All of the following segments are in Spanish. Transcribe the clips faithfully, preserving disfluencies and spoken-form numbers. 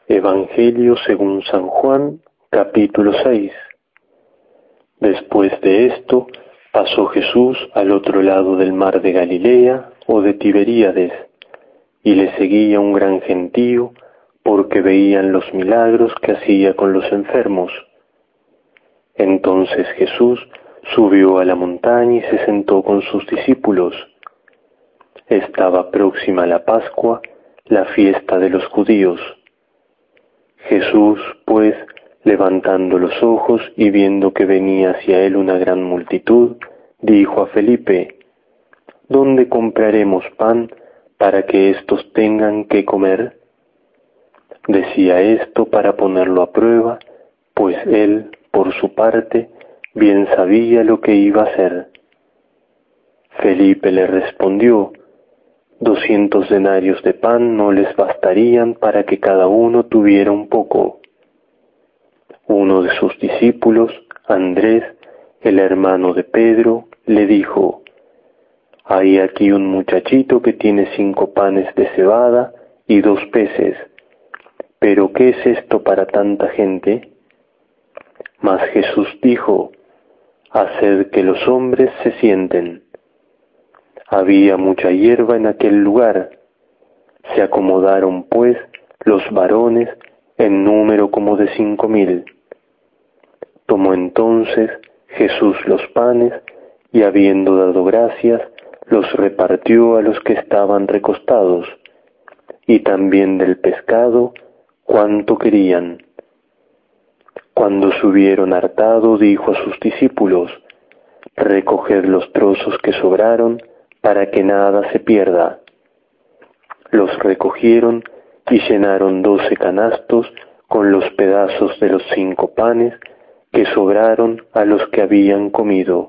Evangelio según San Juan, capítulo seis. Después de esto, pasó Jesús al otro lado del mar de Galilea o de Tiberíades, y le seguía un gran gentío, porque veían los milagros que hacía con los enfermos. Entonces Jesús subió a la montaña y se sentó con sus discípulos. Estaba próxima la Pascua, la fiesta de los judíos. Jesús, pues, levantando los ojos y viendo que venía hacia él una gran multitud, dijo a Felipe: ¿Dónde compraremos pan para que éstos tengan que comer? Decía esto para ponerlo a prueba, pues él, por su parte, bien sabía lo que iba a hacer. Felipe le respondió: Doscientos denarios de pan no les bastarían para que cada uno tuviera un poco. Uno de sus discípulos, Andrés, el hermano de Pedro, le dijo: Hay aquí un muchachito que tiene cinco panes de cebada y dos peces. ¿Pero qué es esto para tanta gente? Mas Jesús dijo: Haced que los hombres se sienten. Había mucha hierba en aquel lugar. Se acomodaron, pues, los varones en número como de cinco mil. Tomó entonces Jesús los panes y, habiendo dado gracias, los repartió a los que estaban recostados, y también del pescado cuanto querían. Cuando se hubieron hartado, dijo a sus discípulos: Recoged los trozos que sobraron, para que nada se pierda. Los recogieron y llenaron doce canastos con los pedazos de los cinco panes que sobraron a los que habían comido.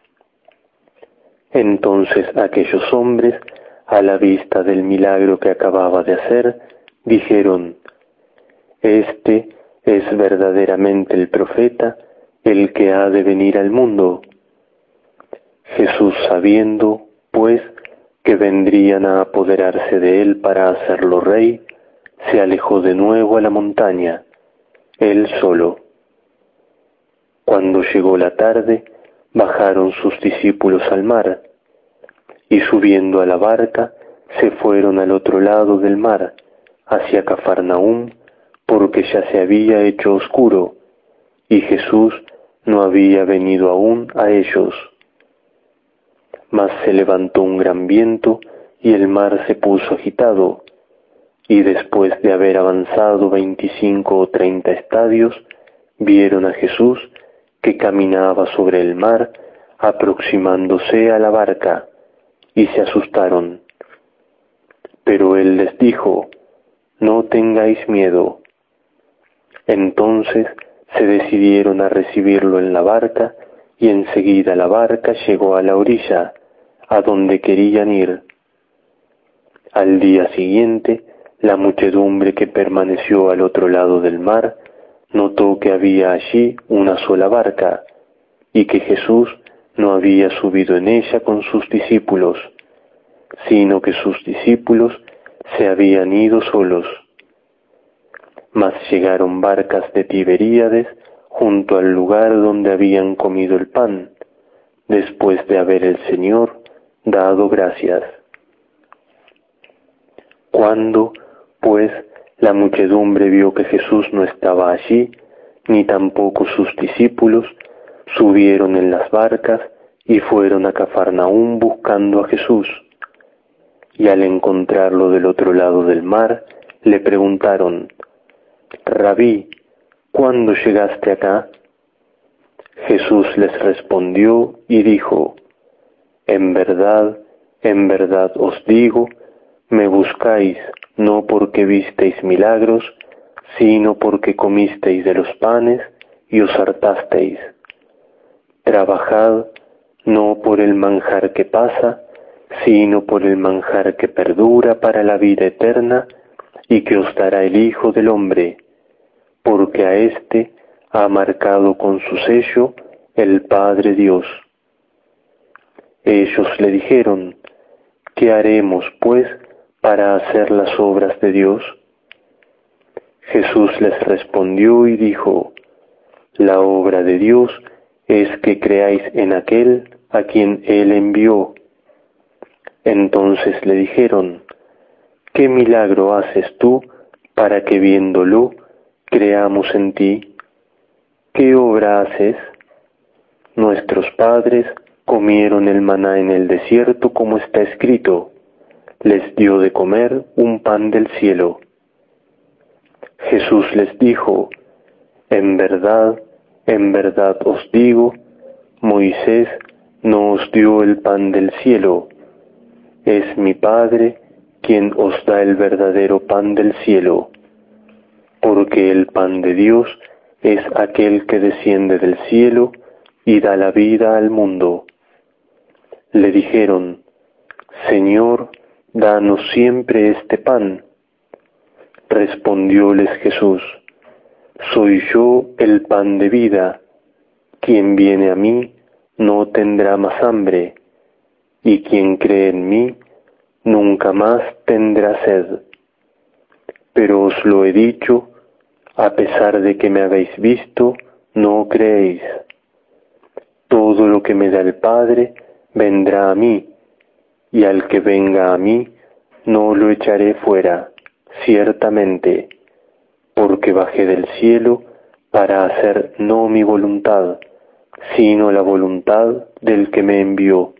Entonces aquellos hombres, a la vista del milagro que acababa de hacer, dijeron: Este es verdaderamente el profeta, el que ha de venir al mundo. Jesús, sabiendo, pues, que vendrían a apoderarse de él para hacerlo rey, se alejó de nuevo a la montaña, él solo. Cuando llegó la tarde, bajaron sus discípulos al mar, y subiendo a la barca, se fueron al otro lado del mar, hacia Cafarnaúm, porque ya se había hecho oscuro, y Jesús no había venido aún a ellos. Mas se levantó un gran viento, y el mar se puso agitado, y después de haber avanzado veinticinco o treinta estadios, vieron a Jesús que caminaba sobre el mar, aproximándose a la barca, y se asustaron. Pero él les dijo: No tengáis miedo. Entonces se decidieron a recibirlo en la barca, y enseguida la barca llegó a la orilla, a donde querían ir. Al día siguiente, la muchedumbre que permaneció al otro lado del mar notó que había allí una sola barca, y que Jesús no había subido en ella con sus discípulos, sino que sus discípulos se habían ido solos. Mas llegaron barcas de Tiberíades junto al lugar donde habían comido el pan, después de haber el Señor dado gracias. Cuando, pues, la muchedumbre vio que Jesús no estaba allí, ni tampoco sus discípulos, subieron en las barcas y fueron a Cafarnaúm buscando a Jesús. Y al encontrarlo del otro lado del mar, le preguntaron: Rabí, ¿cuándo llegaste acá? Jesús les respondió y dijo: En verdad, en verdad os digo, me buscáis no porque visteis milagros, sino porque comisteis de los panes y os hartasteis. Trabajad no por el manjar que pasa, sino por el manjar que perdura para la vida eterna, y que os dará el Hijo del Hombre, porque a éste ha marcado con su sello el Padre Dios. Ellos le dijeron: ¿Qué haremos, pues, para hacer las obras de Dios? Jesús les respondió y dijo: La obra de Dios es que creáis en aquel a quien Él envió. Entonces le dijeron: ¿Qué milagro haces tú para que viéndolo creamos en ti? ¿Qué obra haces? Nuestros padres comieron el maná en el desierto, como está escrito: les dio de comer un pan del cielo. Jesús les dijo: En verdad, en verdad os digo, Moisés no os dio el pan del cielo, es mi Padre quien os da el verdadero pan del cielo, porque el pan de Dios es aquel que desciende del cielo y da la vida al mundo. Le dijeron: Señor, danos siempre este pan. Respondióles Jesús: Soy yo el pan de vida. Quien viene a mí no tendrá más hambre, y quien cree en mí nunca más tendrá sed. Pero os lo he dicho, a pesar de que me habéis visto, no creéis. Todo lo que me da el Padre vendrá a mí, y al que venga a mí no lo echaré fuera, ciertamente, porque bajé del cielo para hacer no mi voluntad, sino la voluntad del que me envió.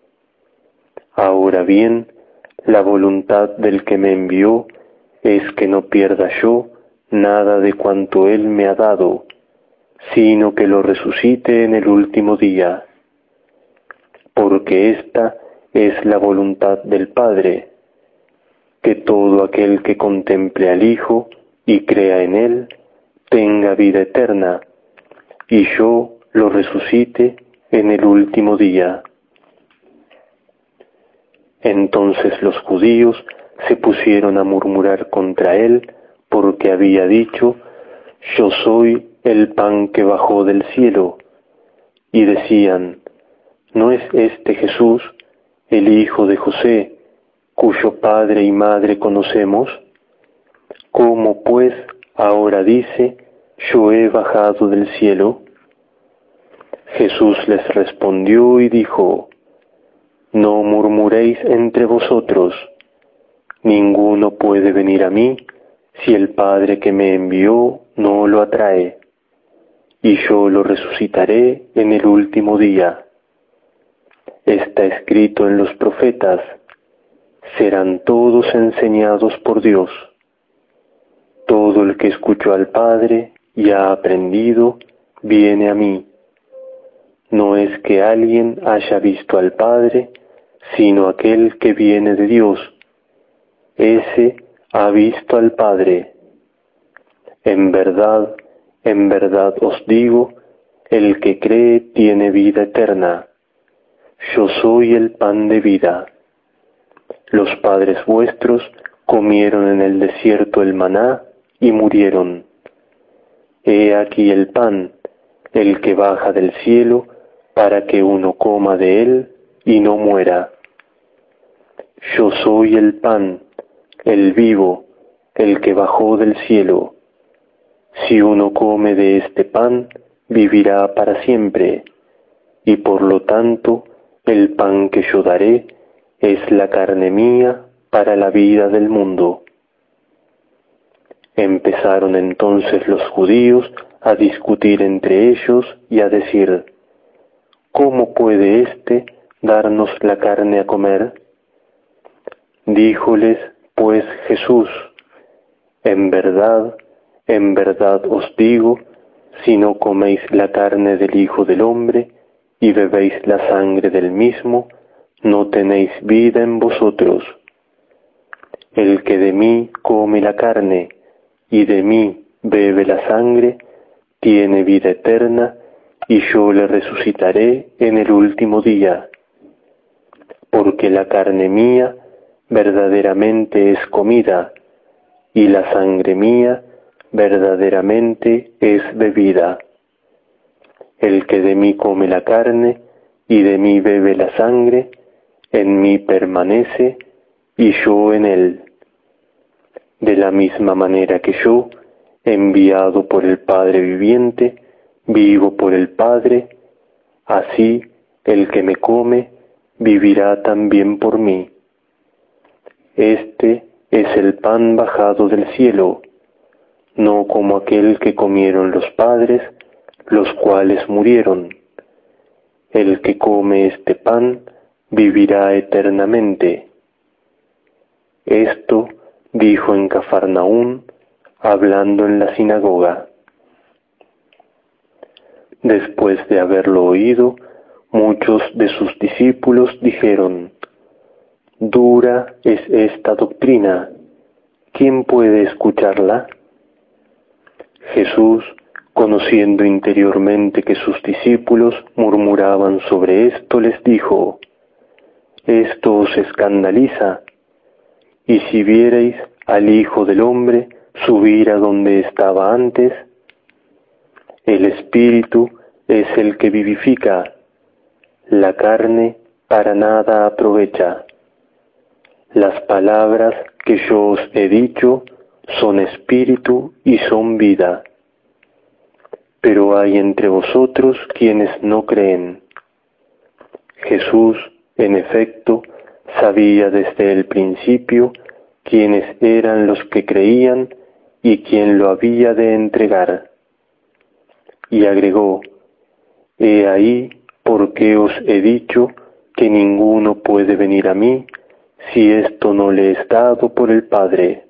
Ahora bien, la voluntad del que me envió es que no pierda yo nada de cuanto Él me ha dado, sino que lo resucite en el último día. Porque esta es la voluntad del Padre, que todo aquel que contemple al Hijo y crea en Él tenga vida eterna, y yo lo resucite en el último día. Entonces los judíos se pusieron a murmurar contra él, porque había dicho: Yo soy el pan que bajó del cielo. Y decían: ¿No es este Jesús, el hijo de José, cuyo padre y madre conocemos? ¿Cómo pues ahora dice: Yo he bajado del cielo? Jesús les respondió y dijo: No murmuréis entre vosotros. Ninguno puede venir a mí si el Padre que me envió no lo atrae, y yo lo resucitaré en el último día. Está escrito en los profetas: serán todos enseñados por Dios. Todo el que escuchó al Padre y ha aprendido, viene a mí. No es que alguien haya visto al Padre, sino aquel que viene de Dios. Ese ha visto al Padre. En verdad, en verdad os digo, el que cree tiene vida eterna. Yo soy el pan de vida. Los padres vuestros comieron en el desierto el maná y murieron. He aquí el pan, el que baja del cielo, para que uno coma de él y no muera. Yo soy el pan, el vivo, el que bajó del cielo. Si uno come de este pan, vivirá para siempre, y por lo tanto el pan que yo daré es la carne mía para la vida del mundo. Empezaron entonces los judíos a discutir entre ellos y a decir: ¿Cómo puede éste darnos la carne a comer? Díjoles pues Jesús: En verdad, en verdad os digo, si no coméis la carne del Hijo del Hombre y bebéis la sangre del mismo, no tenéis vida en vosotros. El que de mí come la carne y de mí bebe la sangre, tiene vida eterna, y yo le resucitaré en el último día. Porque la carne mía verdaderamente es comida, y la sangre mía verdaderamente es bebida. El que de mí come la carne y de mí bebe la sangre, en mí permanece y yo en él. De la misma manera que yo, enviado por el Padre viviente, vivo por el Padre, así el que me come vivirá también por mí. Este es el pan bajado del cielo, no como aquel que comieron los padres, los cuales murieron. El que come este pan vivirá eternamente. Esto dijo en Cafarnaún, hablando en la sinagoga. Después de haberlo oído, muchos de sus discípulos dijeron: «Dura es esta doctrina, ¿quién puede escucharla?». Jesús, conociendo interiormente que sus discípulos murmuraban sobre esto, les dijo: «¿Esto os escandaliza? Y si vierais al Hijo del Hombre subir a donde estaba antes, el Espíritu es el que vivifica, la carne para nada aprovecha. Las palabras que yo os he dicho son espíritu y son vida. Pero hay entre vosotros quienes no creen». Jesús, en efecto, sabía desde el principio quiénes eran los que creían y quién lo había de entregar. Y agregó: «He ahí por qué os he dicho que ninguno puede venir a mí si esto no le es dado por el Padre».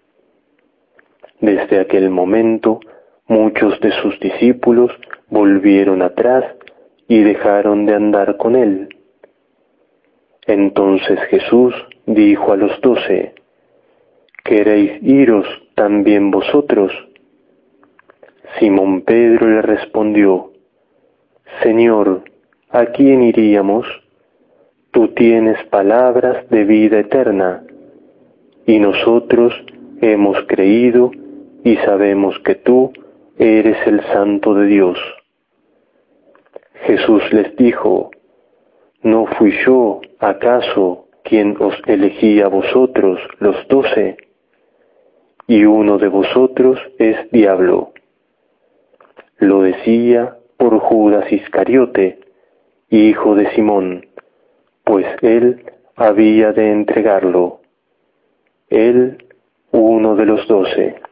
Desde aquel momento, muchos de sus discípulos volvieron atrás y dejaron de andar con él. Entonces Jesús dijo a los doce: «¿Queréis iros también vosotros?». Simón Pedro le respondió: «Señor, ¿a quién iríamos? Tú tienes palabras de vida eterna, y nosotros hemos creído y sabemos que tú eres el Santo de Dios». Jesús les dijo: «¿No fui yo, acaso, quien os elegí a vosotros los doce? Y uno de vosotros es diablo». Lo decía por Judas Iscariote, hijo de Simón, pues él había de entregarlo. Él, uno de los doce.